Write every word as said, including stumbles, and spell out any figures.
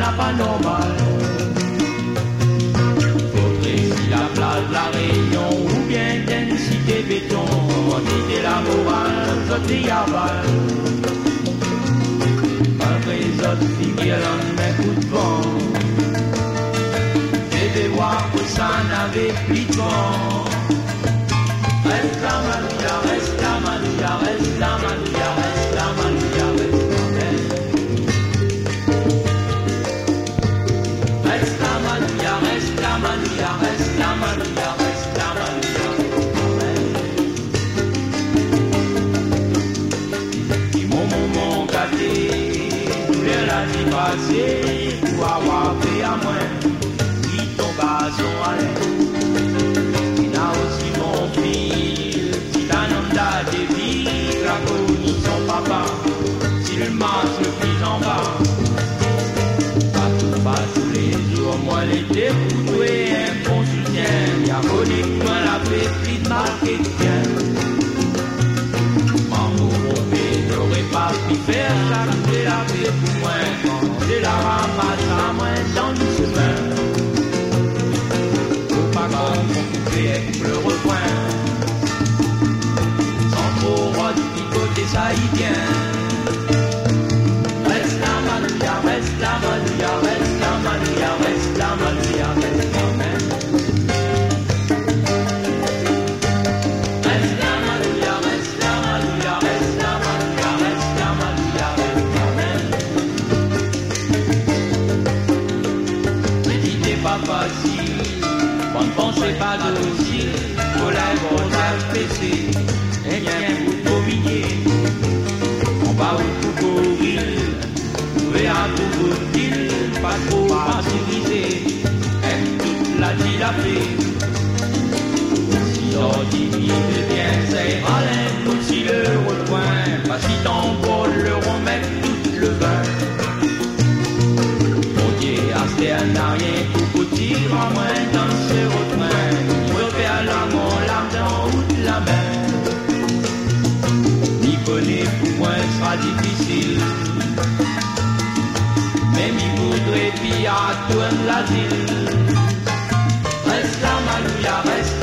n'a pas normal. Faudrait si la place la Réunion ou bien densité béton, on dit la morale, je dis aval. Malgré les autres figures, on met coup de vent. Je vais voir que ça n'avait plus de vent. Reste la manouilla, reste la manouilla, reste la manouilla, reste la manouilla, reste la manouilla. Reste la manouilla, reste la manouilla, reste la manouilla, reste la manouilla. Qui mon moment gâté, tous les l'année passée, pour avoir fait à moins, qui tombe à son allée. Il a aussi mon fils, si l'ananda dévie, la colonie son papa, s'il marche le plus en bas. Pas tout, pas tous les jours, moi l'été pour jouer un bon soutien. Y'a connu que moi la fait plus de mal que de bien. Maman, mon père n'aurait pas pu faire ça, c'est la vie pour moi. Quand c'est la ramasse à moi dans le chemin. Faut pas qu'on couper avec le refrain. Sans trop picoter, ça y vient. Reste la manouilla, reste la manouilla, reste la manouilla, reste la manouilla, reste quand même. Reste la manouilla, reste la manouilla, reste la manouilla, reste la manouilla, reste quand même. Méditez pas facile, on ne pensez pas docile, vos lèvres ont affaissé, et bien vous dominiez. On va au courir. À tout vous-il, pas trop martyrisé, aime toute la vie la paix. Si l'ordinaire devient c'est malin, aussi le refrain, pas si tant pour le remettre tout le vin. Mon Dieu, Astère n'a rien pour petit, en moins dans ce refrain, repère l'amour, l'argent ou de la main. N'y connaît pour moi sera difficile. Même il voudrait puis à tourner l'asile. Reste la manouilla, reste